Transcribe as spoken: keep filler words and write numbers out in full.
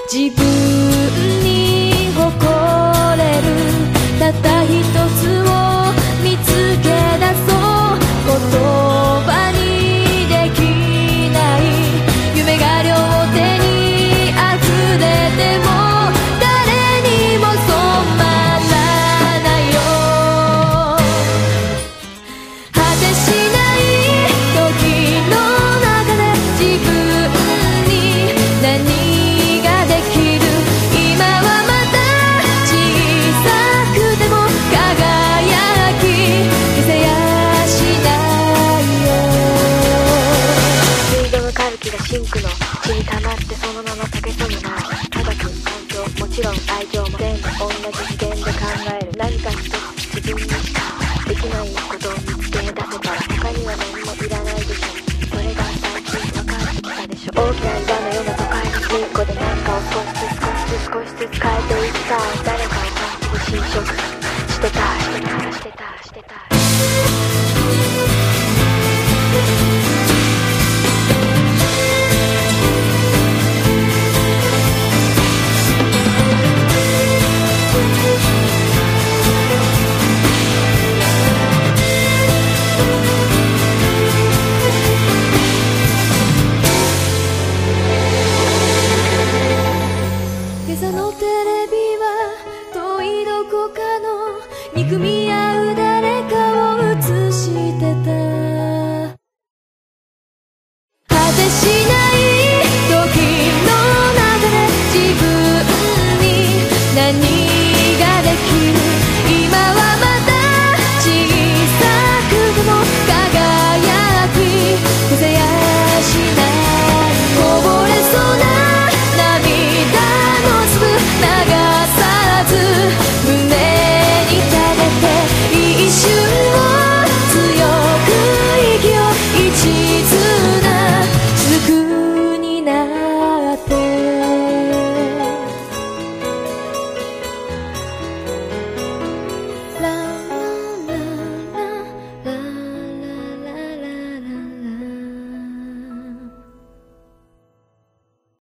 自分に誇れるたった一つを見つけ出そう言葉にできない夢が両手に溢れても誰にも染まらないよ果てしない時の中で自分に何ができる今はまた小さくても輝き消せやしないよ水道のカルキがシンクの血に溜まってそのまま溶けそうになる科学環境もちろん愛情も全部同じ視点で考える何か一つ自分にしかできないことを見つけ出せたら他には何もいらないでしょそれが最近分かってきたでしょ大きな岩のような都会の隅っこで何かを少しずつ少しずつ少しずつ変えていった誰かを感じる侵食